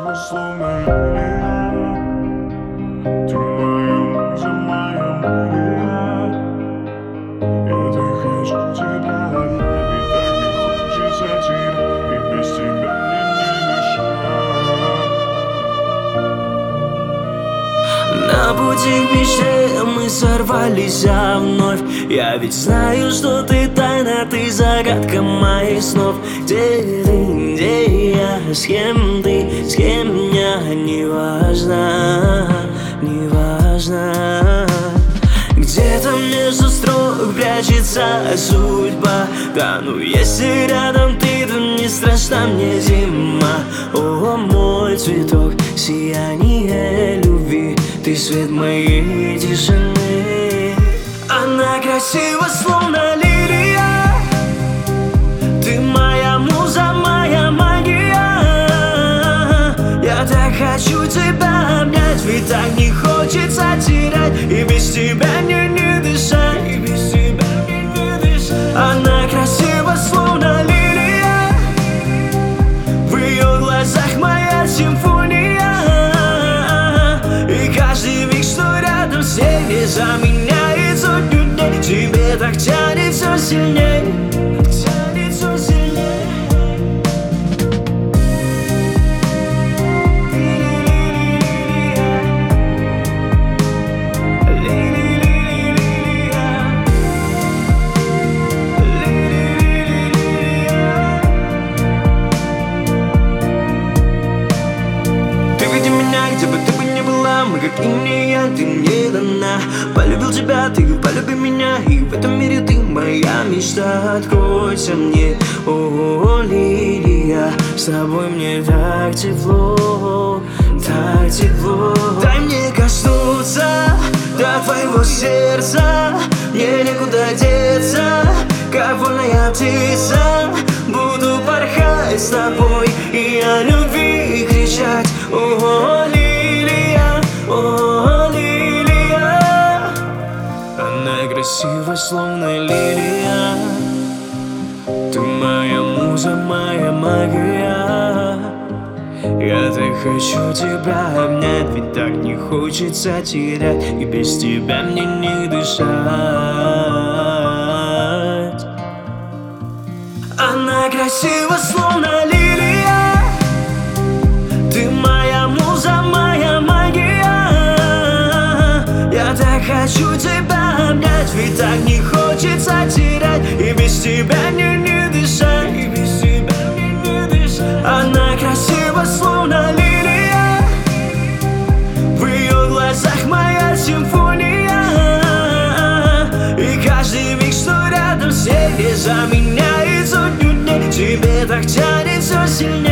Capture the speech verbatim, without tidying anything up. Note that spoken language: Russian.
красива, словно лилия. Ты моя муза, моя магия. Я так хочу тебя обнять, ведь так не хочется терять, и без тебя мне не дышать. На пути к мечте мы сорвались, а вновь я ведь знаю, что ты тайна, ты загадка моих снов. Где ты, где я, с кем ты, с кем меня, не важно, не важно. Где-то между строк прячется судьба. Да, ну если рядом ты, то не страшна мне зима. О, мой цветок, сияние любви, ты свет моей тишины. Она красива, словно лилия. Ты моя муза, моя магия. Я так хочу тебя обнять, ведь так не хочется терять, и без тебя мне не дышать, и без тебя мне не дышать. Она красива, словно лилия. В ее глазах моя симфония. И каждый миг, что рядом с ней, не заменяет сотню дней. Тебе так тянет все сильней, тянет все сильней. Где бы ты бы ни была, мы как инь и янь, ты мне дана. Полюбил тебя, ты полюби меня, и в этом мире ты моя мечта. Откройся мне, о, лилия, с тобой мне так тепло, так тепло. Дай мне коснуться до твоего сердца, мне некуда деться, как вольная птица. Буду порхать с тобой и о любви кричать. О, лилия, о, лилия. Она красива, словно лилия. Ты моя муза, моя магия. Я так хочу тебя обнять, ведь так не хочется терять, и без тебя мне не дышать. Она красива, словно лилия. Ты моя муза, моя магия. Я так хочу тебя обнять, ведь так не хочется терять, и без тебя мне не дышать, и без тебя мне не дышать. Она красива, словно лилия. В ее глазах моя симфония. И каждый миг, что рядом с ней, не заменяет сотню дней. Тебе так тянет все сильнее.